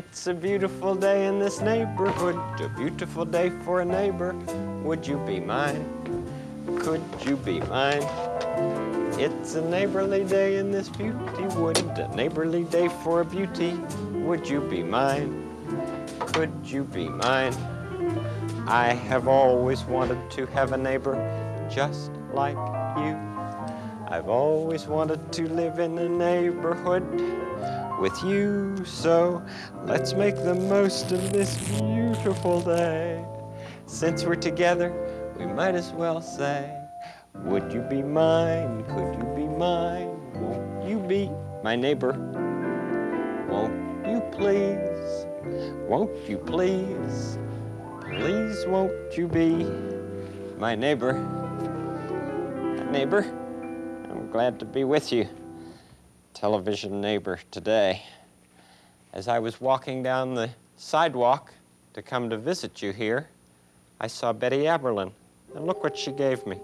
It's a beautiful day in this neighborhood, a beautiful day for a neighbor. Would you be mine? Could you be mine? It's a neighborly day in this beauty wood, a neighborly day for a beauty. Would you be mine? Could you be mine? I have always wanted to have a neighbor just like you. I've always wanted to live in a neighborhood with you. So let's make the most of this beautiful day. Since we're together, we might as well say, would you be mine? Could you be mine? Won't you be my neighbor? Won't you please? Won't you please? Please won't you be my neighbor? Neighbor, I'm glad to be with you, television neighbor, today. As I was walking down the sidewalk to come to visit you here, I saw Betty Aberlin, and look what she gave me.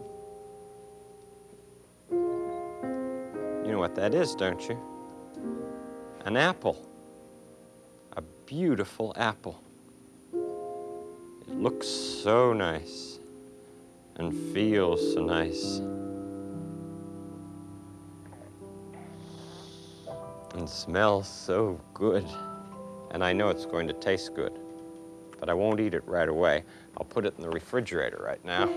You know what that is, don't you? An apple. A beautiful apple. It looks so nice and feels so nice. And smells so good. And I know it's going to taste good, but I won't eat it right away. I'll put it in the refrigerator right now.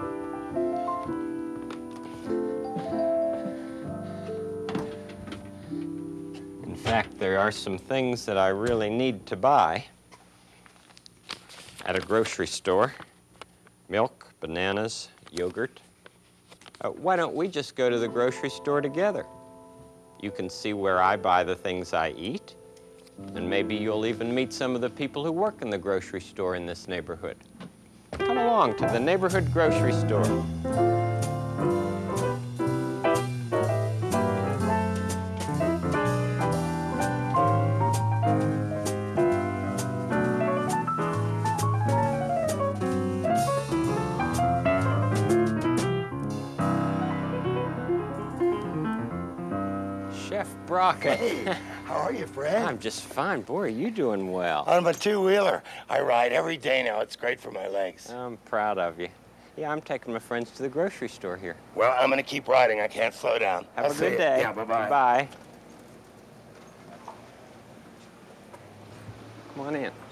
In fact, there are some things that I really need to buy at a grocery store. Milk, bananas, yogurt. Why don't we just go to the grocery store together? You can see where I buy the things I eat, and maybe you'll even meet some of the people who work in the grocery store in this neighborhood. Come along to the neighborhood grocery store. Chef Brockett. Hey, how are you, Fred? I'm just fine. Boy, are you doing well. On my two-wheeler. I ride every day now. It's great for my legs. I'm proud of you. Yeah, I'm taking my friends to the grocery store here. Well, I'm going to keep riding. I can't slow down. Have a good day. Yeah, bye-bye. Bye. Come on in.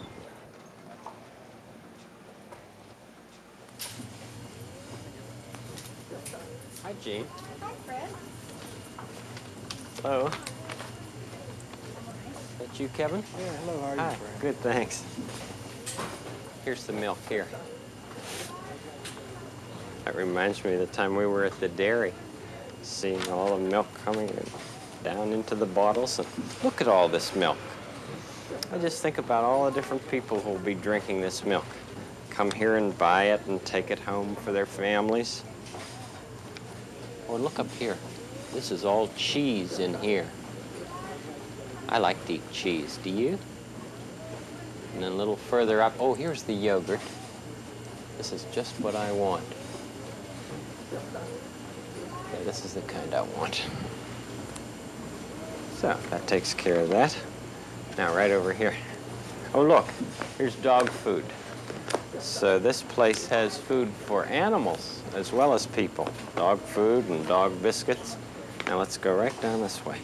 Hi, Jean. Hi, Fred. Hello. Is that you, Kevin? Yeah, hello, how are you, Hi. Fred? Good, thanks. Here's the milk here. That reminds me of the time we were at the dairy, seeing all the milk coming down into the bottles. And look at all this milk. I just think about all the different people who will be drinking this milk. Come here and buy it and take it home for their families. Oh, and look up here. This is all cheese in here. I like to eat cheese. Do you? And then a little further up, oh, here's the yogurt. This is just what I want. Yeah, this is the kind I want. So, that takes care of that. Now, right over here. Oh, look, here's dog food. So this place has food for animals as well as people. Dog food and dog biscuits. Now let's go right down this way.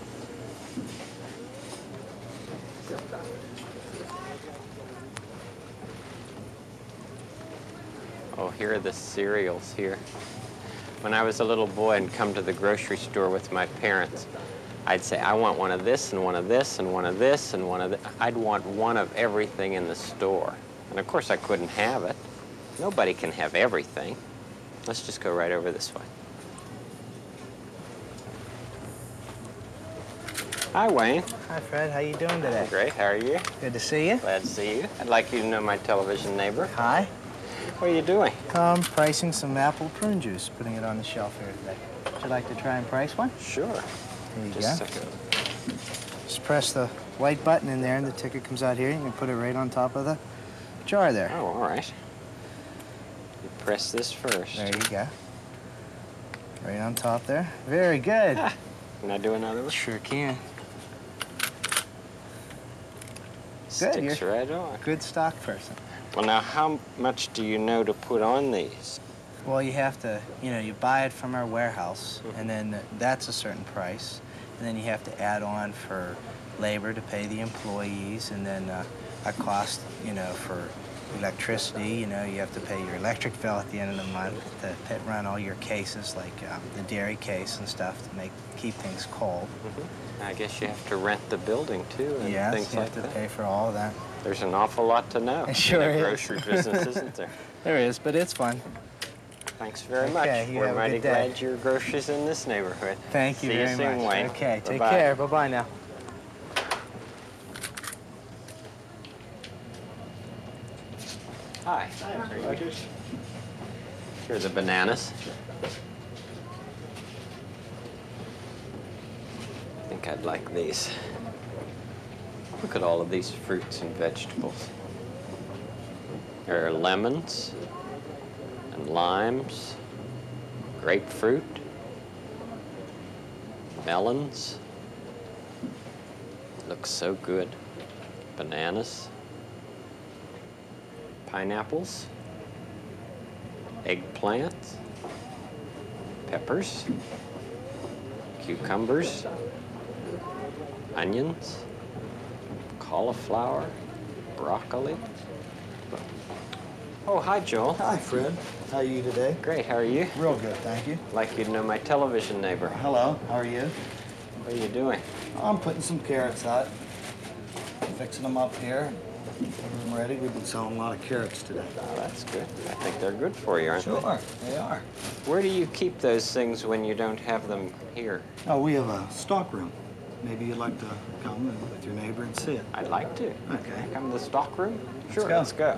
Oh, here are the cereals here. When I was a little boy and come to the grocery store with my parents, I'd say, I want one of this and one of this and one of this and one of this. I'd want one of everything in the store. And of course I couldn't have it. Nobody can have everything. Let's just go right over this way. Hi, Wayne. Hi, Fred. How you doing today? Great. How are you? Good to see you. Glad to see you. I'd like you to know my television neighbor. Hi. What are you doing? Pricing some apple prune juice, putting it on the shelf here today. Would you like to try and price one? Sure. There you Just go. a second. Just press the white button in there and the ticket comes out here. You can put it right on top of the jar there. Oh, all right. You press this first. There you go. Right on top there. Very good. Ah, can I do another one? Sure can. Sticks right on. Good stock person. Well, now, how much do you know to put on these? Well, you have to, you buy it from our warehouse, and then that's a certain price. And then you have to add on for labor to pay the employees, and then a cost, for electricity. You have to pay your electric bill at the end of the month to run all your cases, like the dairy case and stuff, to keep things cold. I guess you have to rent the building, too, and Yes, things you like have to that. pay for all of that. There's an awful lot to know Sure in the is. grocery business, isn't there? There is, but it's fun. Thanks very Okay, much. you We're have a mighty good day. glad your groceries in this neighborhood. Thank you See very you soon, much. Wayne. Okay, take Bye-bye. care. Bye-bye now. Hi. Here are the bananas. I think I'd like these. Look at all of these fruits and vegetables. There are lemons and limes, grapefruit, melons. Looks so good. Bananas, pineapples, eggplants, peppers, cucumbers, onions, cauliflower, broccoli. Oh, hi, Joel. Hi, Fred. How are you today? Great, how are you? Real good, thank you. Like you'd know my television neighbor. Hello, how are you? What are you doing? I'm putting some carrots out. Fixing them up here. When I'm ready. We've been selling a lot of carrots today. Oh, that's good. I think they're good for you, aren't Sure, they are. they? Where do you keep those things when you don't have them here? Oh, we have a stock room. Maybe you'd like to come with your neighbor and see it. I'd like to. Okay. Come to the stock room? Sure, go. let's go.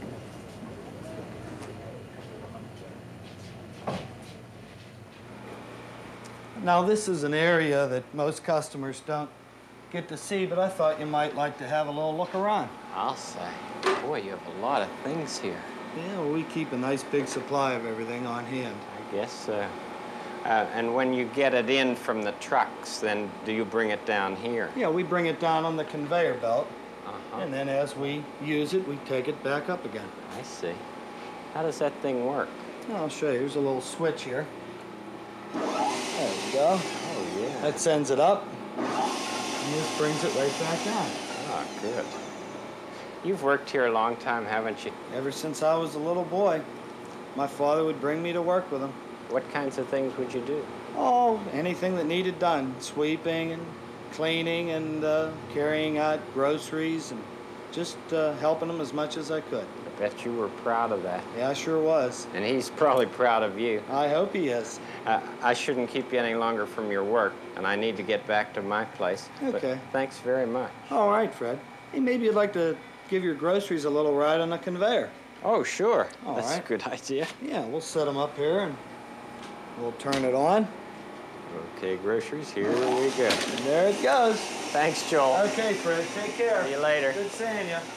Now, this is an area that most customers don't get to see, but I thought you might like to have a little look around. I'll say. Boy, you have a lot of things here. Yeah, well, we keep a nice big supply of everything on hand. I guess so. And when you get it in from the trucks, then do you bring it down here? Yeah, we bring it down on the conveyor belt, Uh-huh. and then as we use it, we take it back up again. I see. How does that thing work? I'll show you. There's a little switch here. There we go. Oh, yeah. That sends it up, and this brings it right back down. Oh, good. You've worked here a long time, haven't you? Ever since I was a little boy, my father would bring me to work with him. What kinds of things would you do? Oh, anything that needed done. Sweeping and cleaning and carrying out groceries and just helping him as much as I could. I bet you were proud of that. Yeah, I sure was. And he's probably proud of you. I hope he is. I shouldn't keep you any longer from your work, and I need to get back to my place. Okay. But thanks very much. All right, Fred. Hey, maybe you'd like to give your groceries a little ride on the conveyor. Oh, sure. All That's right. a good idea. Yeah, we'll set them up here and we'll turn it on. Okay, groceries, here we go. And there it goes. Thanks, Joel. Okay, Fred, take care. See you later. Good seeing you.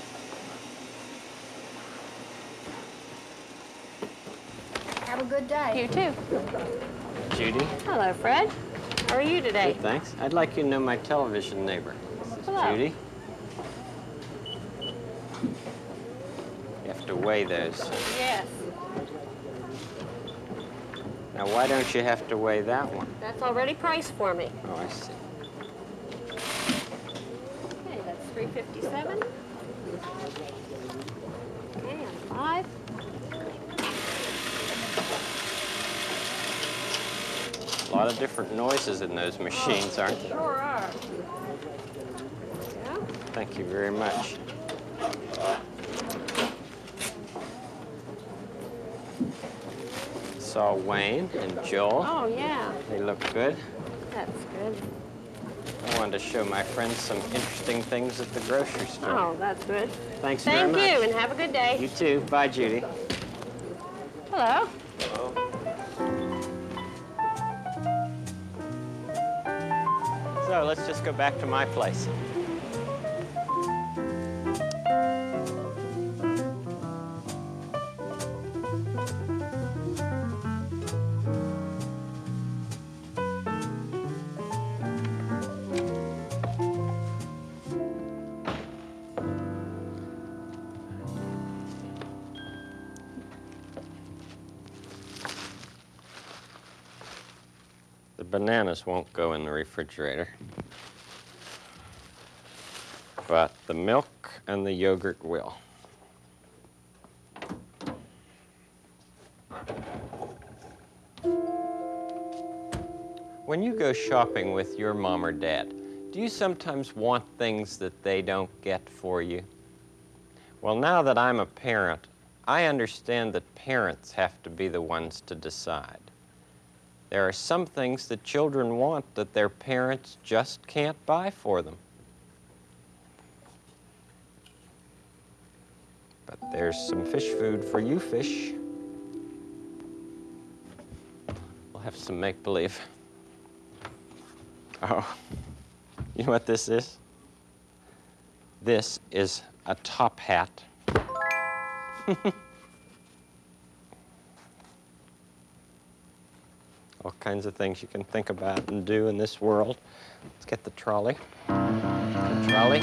Have a good day. You too. Judy. Hello, Fred. How are you today? Good, thanks. I'd like you to know my television neighbor. This is Hello. Judy. You have to weigh those. Yes. Now, why don't you have to weigh that one? That's already priced for me. Oh, I see. Okay, that's $3.57. Okay, and 5. A lot of different noises in those machines, aren't there? Sure are. Yeah. Thank you very much. Saw Wayne and Joel. Oh, yeah. They look good. That's good. I wanted to show my friends some interesting things at the grocery store. Oh, that's good. Thanks very Thank much. you, and have a good day. You too. Bye, Judy. Hello. So let's just go back to my place. bananas won't go in the refrigerator. But the milk and the yogurt will. When you go shopping with your mom or dad, do you sometimes want things that they don't get for you? Well, now that I'm a parent, I understand that parents have to be the ones to decide. There are some things that children want that their parents just can't buy for them. But there's some fish food for you, fish. We'll have some make-believe. Oh, you know what this is? This is a top hat. All kinds of things you can think about and do in this world. Let's get the trolley. The trolley.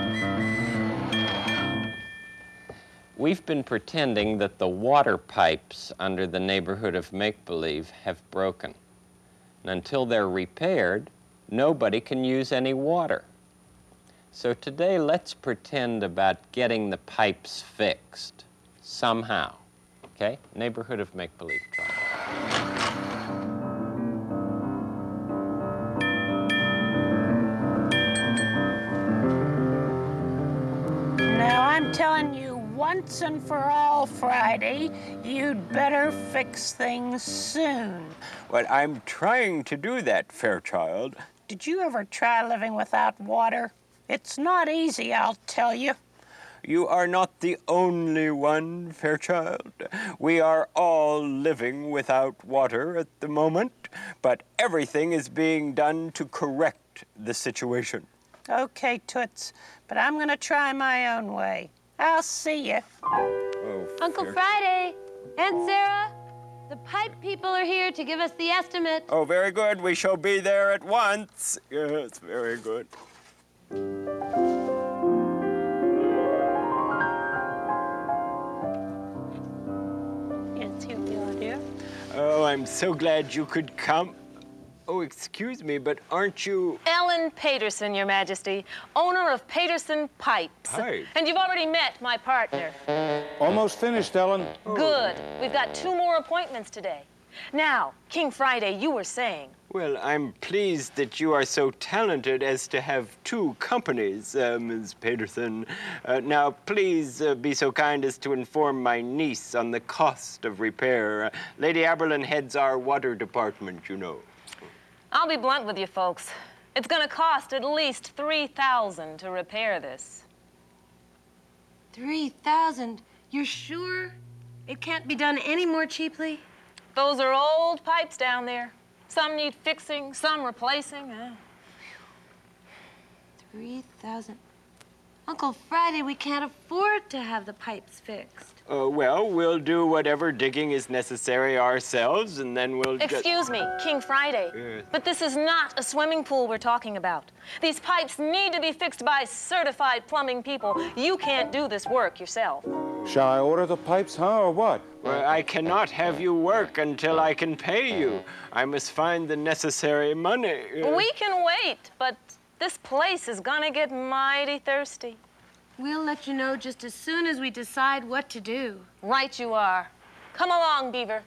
We've been pretending that the water pipes under the neighborhood of make-believe have broken. And until they're repaired, nobody can use any water. So today, let's pretend about getting the pipes fixed somehow. Okay? Neighborhood of make-believe trolley. Now, I'm telling you once and for all, Friday, you'd better fix things soon. Well, I'm trying to do that, Fairchild. Did you ever try living without water? It's not easy, I'll tell you. You are not the only one, Fairchild. We are all living without water at the moment, but everything is being done to correct the situation. Okay, Toots, but I'm gonna try my own way. I'll see you. Oh, Uncle Friday, Aunt Sarah, the pipe people are here to give us the estimate. Oh, very good. We shall be there at once. Yes, very good. Yes, here we are, dear. Oh, I'm so glad you could come. Oh, excuse me, but aren't you... Ellen Paterson, Your Majesty, owner of Paterson Pipes. Hi. And you've already met my partner. Almost finished, Ellen. Good. We've got 2 more appointments today. Now, King Friday, you were saying. Well, I'm pleased that you are so talented as to have 2 companies, Ms. Paterson. Now, please be so kind as to inform my niece on the cost of repair. Lady Aberlin heads our water department, you know. I'll be blunt with you folks. It's gonna cost at least $3,000 to repair this. 3,000? You're sure it can't be done any more cheaply? Those are old pipes down there. Some need fixing, some replacing. 3,000. Uncle Friday, we can't afford to have the pipes fixed. Well, we'll do whatever digging is necessary ourselves, and then we'll just... Excuse me, King Friday, Yes. but this is not a swimming pool we're talking about. These pipes need to be fixed by certified plumbing people. You can't do this work yourself. Shall I order the pipes, huh, or what? Well, I cannot have you work until I can pay you. I must find the necessary money. We can wait, but this place is gonna get mighty thirsty. We'll let you know just as soon as we decide what to do. Right you are. Come along, Beaver.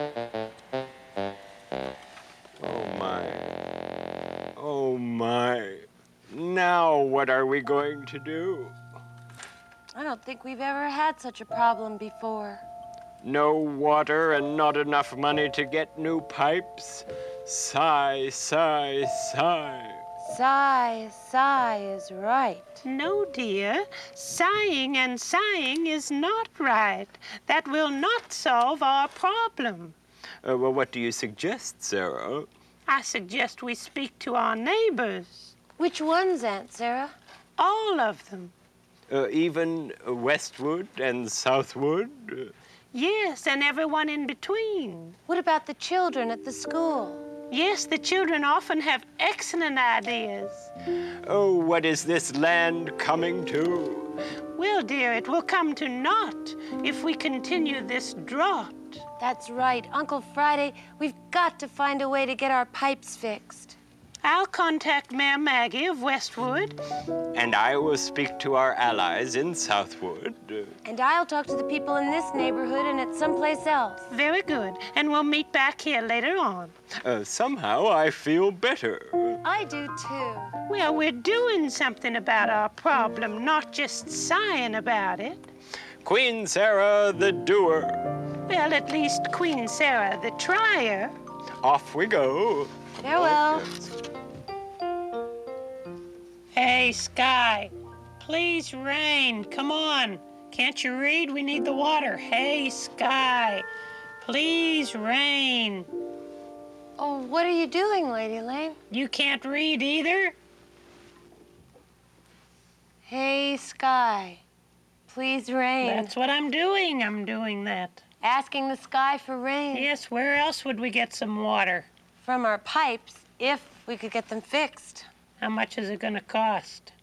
Oh, my. Oh, my. Now what are we going to do? I don't think we've ever had such a problem before. No water and not enough money to get new pipes? Sigh, sigh, sigh. Sigh is right. No, dear. Sighing and sighing is not right. That will not solve our problem. Well, what do you suggest, Sarah? I suggest we speak to our neighbors. Which ones, Aunt Sarah? All of them. Even Westwood and Southwood? Yes, and everyone in between. What about the children at the school? Yes, the children often have excellent ideas. Oh, what is this land coming to? Well, dear, it will come to naught if we continue this drought. That's right. Uncle Friday, we've got to find a way to get our pipes fixed. I'll contact Mayor Maggie of Westwood. And I will speak to our allies in Southwood. And I'll talk to the people in this neighborhood and at someplace else. Very good. And we'll meet back here later on. Somehow I feel better. I do too. Well, we're doing something about our problem, not just sighing about it. Queen Sarah the doer. Well, at least Queen Sarah the trier. Off we go. Farewell. Hey, Sky, please rain. Come on. Can't you read? We need the water. Hey, Sky, please rain. Oh, what are you doing, Lady Lane? You can't read either? Hey, Sky, please rain. That's what I'm doing. I'm doing that. Asking the sky for rain. Yes, where else would we get some water? From our pipes, if we could get them fixed. How much is it going to cost?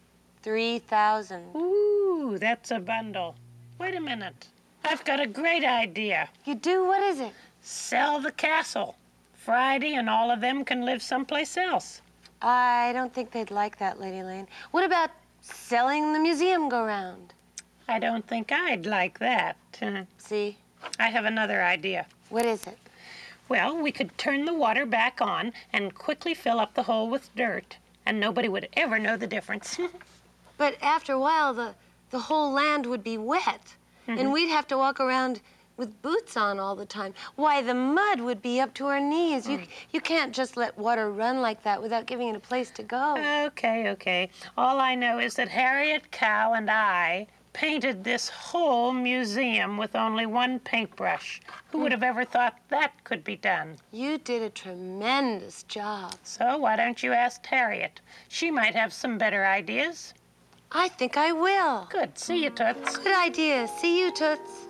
3,000. Ooh, that's a bundle. Wait a minute. I've got a great idea. You do? What is it? Sell the castle. Friday and all of them can live someplace else. I don't think they'd like that, Lady Lane. What about selling the museum go-round? I don't think I'd like that. See? I have another idea. What is it? Well, we could turn the water back on and quickly fill up the hole with dirt, and nobody would ever know the difference. But after a while, the whole land would be wet, and we'd have to walk around with boots on all the time. Why, the mud would be up to our knees. You can't just let water run like that without giving it a place to go. Okay. All I know is that Harriet Cow and I painted this whole museum with only one paintbrush. Who would have ever thought that could be done? You did a tremendous job. So why don't you ask Harriet? She might have some better ideas. I think I will. Good. See you, Toots. Good idea. See you, Toots.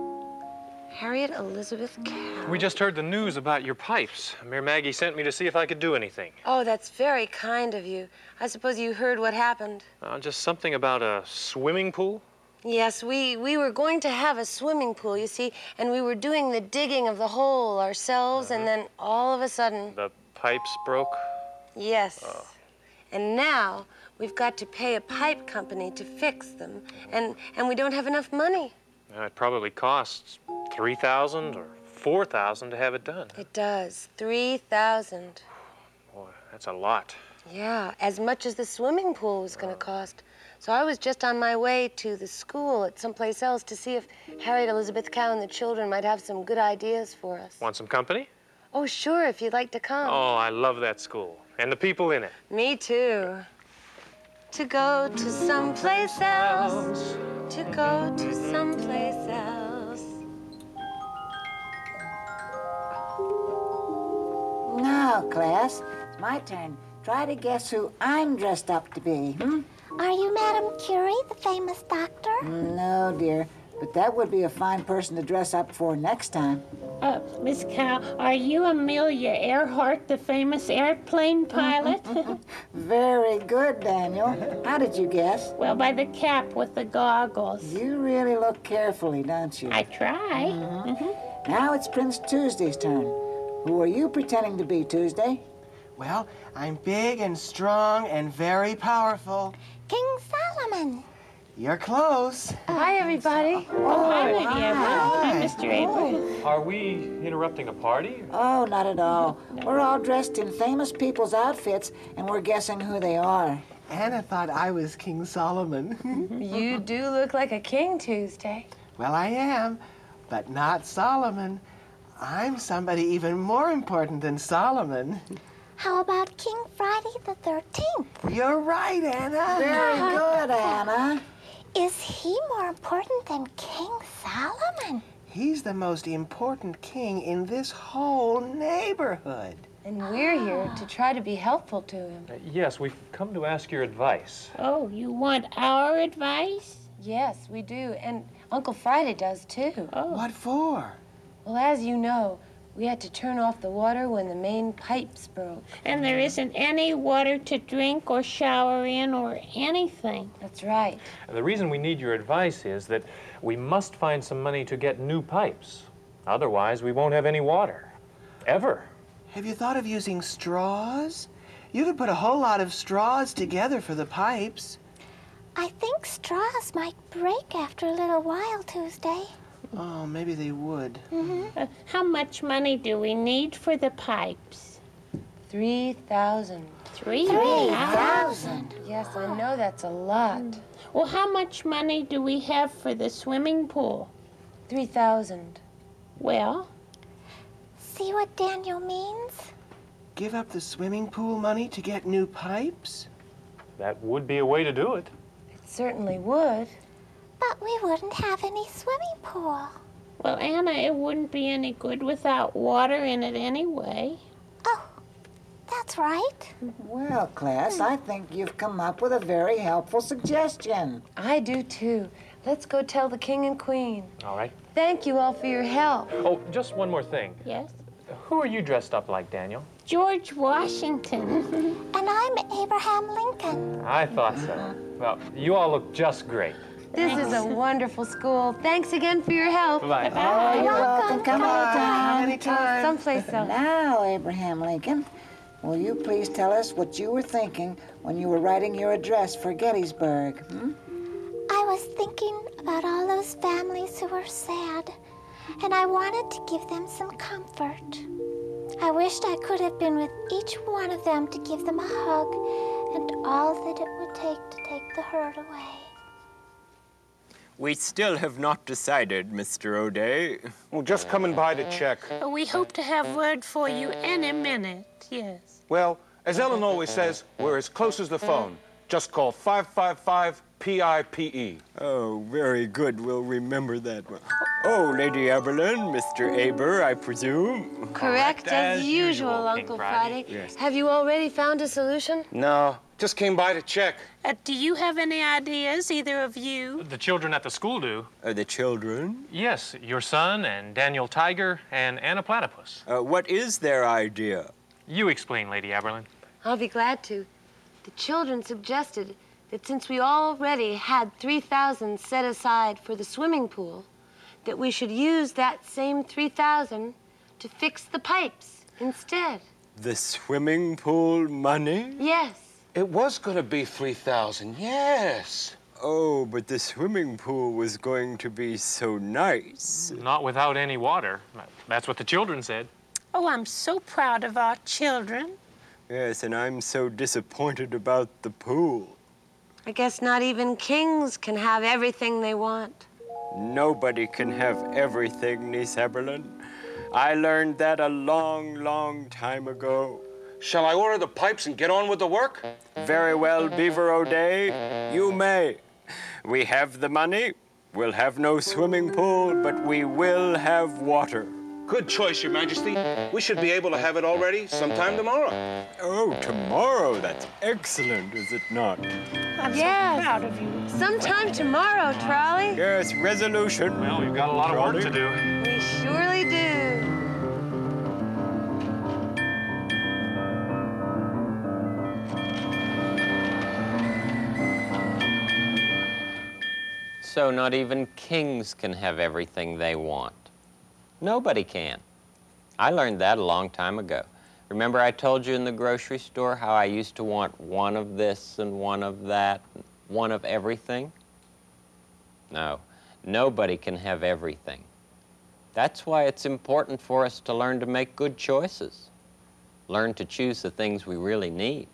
Harriet Elizabeth Cow. We just heard the news about your pipes. Mayor Maggie sent me to see if I could do anything. Oh, that's very kind of you. I suppose you heard what happened. Just something about a swimming pool? Yes, we were going to have a swimming pool, you see, and we were doing the digging of the hole ourselves, and then all of a sudden... The pipes broke? Yes. And now we've got to pay a pipe company to fix them, and we don't have enough money. It probably costs $3,000 or $4,000 to have it done. It does. 3,000. Boy, that's a lot. Yeah, as much as the swimming pool was going to cost. So I was just on my way to the school at someplace else to see if Harriet Elizabeth Cow and the children might have some good ideas for us. Want some company? Oh, sure, if you'd like to come. Oh, I love that school. And the people in it. Me too. To go to someplace else. To go to someplace else. Now, class, it's my turn. Try to guess who I'm dressed up to be, Are you Madame Curie, the famous doctor? No, dear, but that would be a fine person to dress up for next time. Miss Cow, are you Amelia Earhart, the famous airplane pilot? Very good, Daniel. How did you guess? Well, by the cap with the goggles. You really look carefully, don't you? I try. Now it's Prince Tuesday's turn. Who are you pretending to be, Tuesday? Well, I'm big and strong and very powerful. King Solomon. You're close. Hi, everybody. Oh, hi, Lady Evelyn. Hi, Mr. Avery. Are we interrupting a party? Oh, not at all. We're all dressed in famous people's outfits, and we're guessing who they are. Anna thought I was King Solomon. You do look like a king, Tuesday. Well, I am, but not Solomon. I'm somebody even more important than Solomon. How about King Friday the 13th? You're right, Anna. Very good, Anna. Is he more important than King Solomon? He's the most important king in this whole neighborhood. And we're here to try to be helpful to him. Yes, we've come to ask your advice. Oh, you want our advice? Yes, we do. And Uncle Friday does, too. What for? Well, as you know, we had to turn off the water when the main pipes broke. And there isn't any water to drink or shower in or anything. That's right. And the reason we need your advice is that we must find some money to get new pipes. Otherwise, we won't have any water. Ever. Have you thought of using straws? You could put a whole lot of straws together for the pipes. I think straws might break after a little while, Tuesday. Oh, maybe they would. How much money do we need for the pipes? 3,000. 3,000? Yes, I know that's a lot. Well, how much money do we have for the swimming pool? 3,000. Well, See what Daniel means? Give up the swimming pool money to get new pipes? That would be a way to do it. It certainly would. But we wouldn't have any swimming pool. well, Anna, it wouldn't be any good without water in it anyway. Oh, that's right. Well, class, I think you've come up with a very helpful suggestion. I do too. Let's go tell the king and queen. All right. Thank you all for your help. Oh, just one more thing. Yes? Who are you dressed up like, Daniel? George Washington. And I'm Abraham Lincoln. I thought so. Well, you all look just great. This is a wonderful school. Thanks again for your help. Bye-bye. Oh, you're welcome. Come anytime. Anytime. Someplace else. Now, Abraham Lincoln, will you please tell us what you were thinking when you were writing your address for Gettysburg? I was thinking about all those families who were sad, and I wanted to give them some comfort. I wished I could have been with each one of them to give them a hug and all that it would take the hurt away. We still have not decided, Mr. O'Day. Well, just coming by to check. We hope to have word for you any minute, yes. Well, as Ellen always says, we're as close as the phone. Just call 555-PIPE. Oh, very good. We'll remember that one. Oh, Lady Aberlin, Mr. Aber, I presume. Correct as usual, King Uncle Friday. Friday. Yes. Have you already found a solution? No, just came by to check. Do you have any ideas, either of you? The children at the school do. The children? Yes, your son and Daniel Tiger and Anna Platypus. What is their idea? You explain, Lady Aberlin. I'll be glad to. The children suggested that since we already had 3,000 set aside for the swimming pool, that we should use that same 3,000 to fix the pipes instead. The swimming pool money? Yes. It was going to be 3,000, yes. Oh, but the swimming pool was going to be so nice. Not without any water. That's what the children said. Oh, I'm so proud of our children. Yes, and I'm so disappointed about the pool. I guess not even kings can have everything they want. Nobody can have everything, Niece Eberlin. I learned that a long, long time ago. Shall I order the pipes and get on with the work? Very well, Beaver O'Day, you may. We have the money. We'll have no swimming pool, but we will have water. Good choice, Your Majesty. We should be able to have it all ready sometime tomorrow. Oh, tomorrow? That's excellent, is it not? I'm Yes. so proud of you. Sometime tomorrow, Trolley. Yes, resolution. Well, we've got a lot of work to do. We surely do. So not even kings can have everything they want. Nobody can. I learned that a long time ago. Remember I told you in the grocery store how I used to want one of this and one of that, one of everything? No, nobody can have everything. That's why it's important for us to learn to make good choices. Learn to choose the things we really need.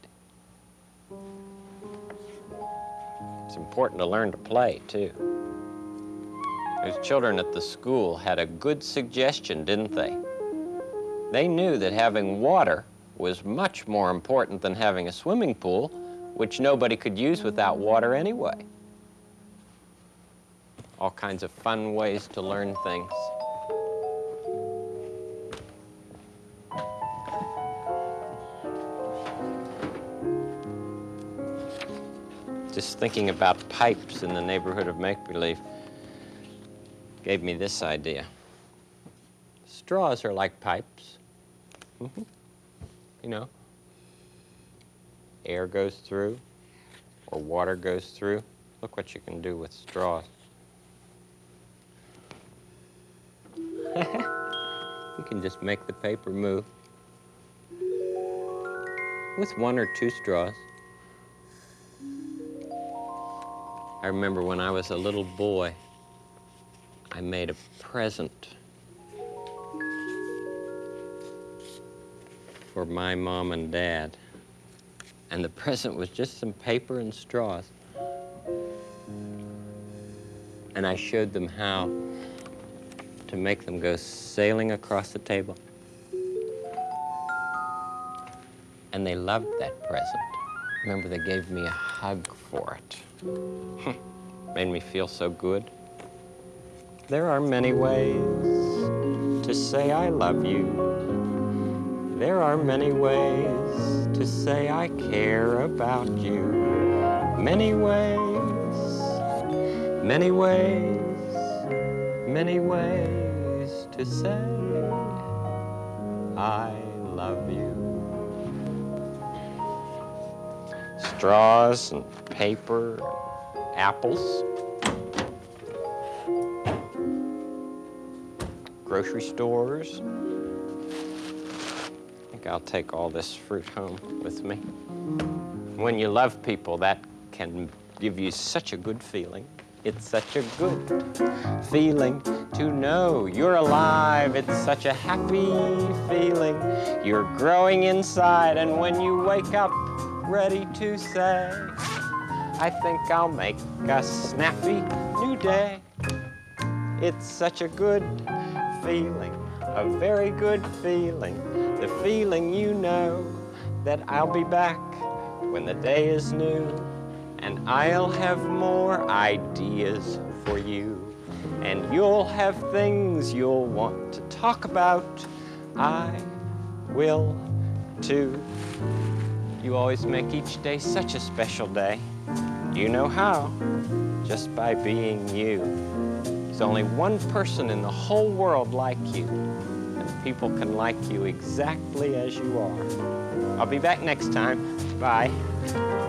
It's important to learn to play, too. Those children at the school had a good suggestion, didn't they? They knew that having water was much more important than having a swimming pool, which nobody could use without water anyway. All kinds of fun ways to learn things. Just thinking about pipes in the neighborhood of make-believe gave me this idea. Straws are like pipes. You know, air goes through or water goes through. Look what you can do with straws. You can just make the paper move with 1 or 2 straws. I remember when I was a little boy, I made a present for my mom and dad. And the present was just some paper and straws. And I showed them how to make them go sailing across the table. And they loved that present. Remember, they gave me a hug for it. Made me feel so good. There are many ways to say I love you. There are many ways to say I care about you. Many ways, many ways, many ways to say I love you. Straws and paper, and apples. Grocery stores. I think I'll take all this fruit home with me. When you love people, that can give you such a good feeling. It's such a good feeling to know you're alive. It's such a happy feeling. You're growing inside, and when you wake up ready to say, I think I'll make a snappy new day. It's such a good feeling, a very good feeling. The feeling you know that I'll be back when the day is new, and I'll have more ideas for you, and you'll have things you'll want to talk about. I will too. You always make each day such a special day. You know how? Just by being you. There's only one person in the whole world like you, and people can like you exactly as you are. I'll be back next time. Bye.